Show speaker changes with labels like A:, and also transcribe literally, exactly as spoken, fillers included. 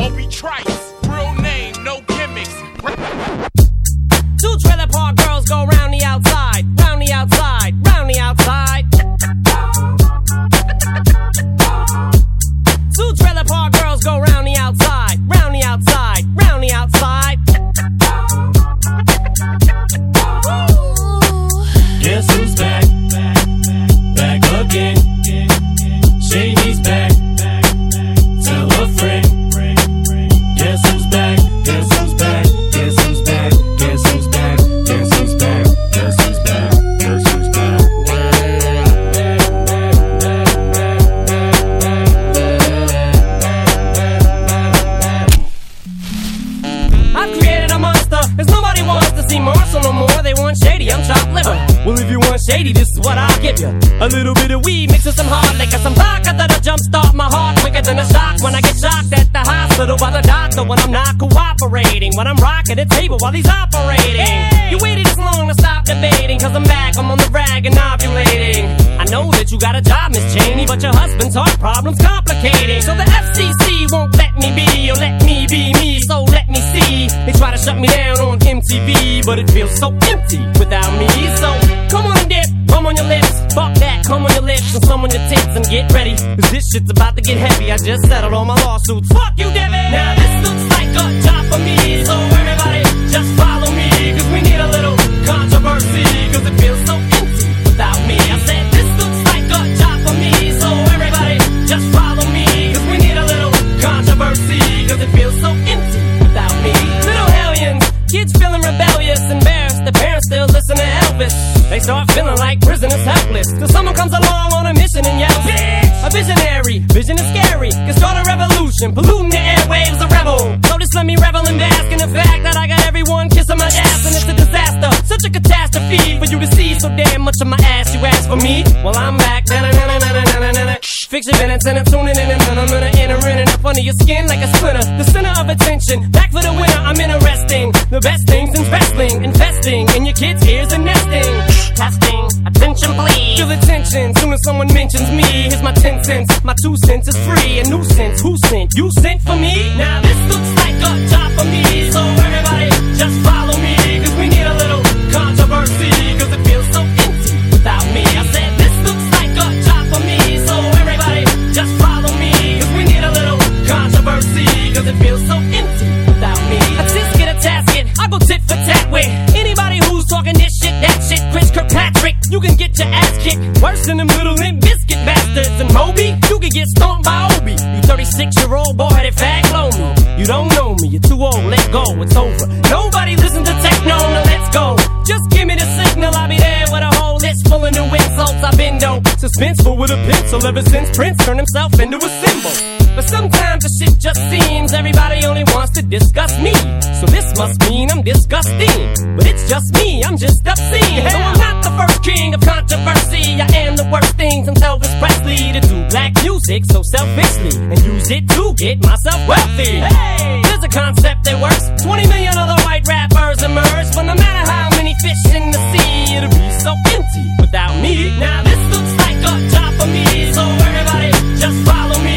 A: Obi Trice, real name, no gimmicks.
B: Two trailer park girls go round the outside, round the outside, round the outside. Two trailer park girls go round the outside, round the outside, round the outside.
C: Guess who's back? Back again. Shady's back. Tell a friend. Guess who's back? Guess who's back? Guess who's back? Guess who's back? Guess who's back? Guess who's back? Guess who's back?
B: I've created a monster, cause nobody wants to see Marshall no more. They want Shady, I'm chopped liver. Well, if you want Shady, this is what I'll give you. A little bit of weed mixed with some hard liquor, some vodka that'll jumpstart my heart quicker than a shock when I get shocked at the hospital by the doctor when I'm not cooperating, when I'm rocking the table while he's operating. Hey! You waited this long to stop debating, cause I'm back, I'm on the rag and ovulating. I know that you got a job, Miss Cheney, but your husband's heart problem's complicating. So the F C C won't let me be, or let me be me, so let me see. They try to shut me down on M T V, but it feels so empty without me. So come on and dip, bum on your lips, fuck that, come on your lips and some on your tits and get ready, cause this shit's about to get heavy. I just settled all my lawsuits. Fuck you, Devin! Now this looks like a job for me, so everybody just follow me, cause we need a little controversy, cause it feels so empty without me. I said this looks like a job for me, so everybody just follow me, cause we need a little controversy, cause it feels so empty without me. Little hellions, kids feeling rebellious, embarrassed, the parents still listen to Elvis. They start feeling like prisoners helpless, till someone comes along on a mission and yells, bitch! A visionary, vision is scary, can start a revolution, polluting the airwaves, a rebel. So just let me revel and bask in the fact that I got everyone kissing my ass, and it's a disaster, such a catastrophe for you to see so damn much of my ass. You ask for me, well I'm back. Fix your minutes and I'm tuning in and then I'm gonna enter in and up under your skin like a splinter. The center of attention, back for the winner, I'm interesting. The best things in wrestling, investing in your kids' ears and nesting. Testing, attention please. Feel the tension, soon as someone mentions me. Here's my ten cents, my two cents is free. A nuisance, who sent? You sent for me? Now this looks like a job for me, so everybody just follow me, cause we need a little controversy, cause it feels so empty without me. I said this looks like a job for me, so everybody just follow me, cause we need a little controversy, cause it feels so empty without me. I just get a tasket, I go tit for tat with anybody who's talking this shit, that shit. Chris Kirkpatrick, you can get your ass kicked worse than them little Limp Bizkit bastards. And Moby, you can get stomped by Obi. You thirty-six year old boy headed fag blow me. You don't know me, you're too old, let go, it's over. Nobody listen to techno, now let's go. Just give me the signal, I'll be there with a whole list full of new insults. I've been dope, suspenseful with a pencil ever since Prince turned himself into a symbol. But sometimes the shit just seems everybody only wants to discuss me. So this must mean I'm disgusting, but it's just me, I'm just obscene. No, I'm not the first king of controversy. I am the worst thing since Elvis Presley to do black music so selfishly and use it to get myself wealthy. Hey, there's a concept that works. twenty million other white rappers emerge, but no matter how many fish in the sea, it'll be so empty without me. Now this looks like a job for me, so everybody just follow me,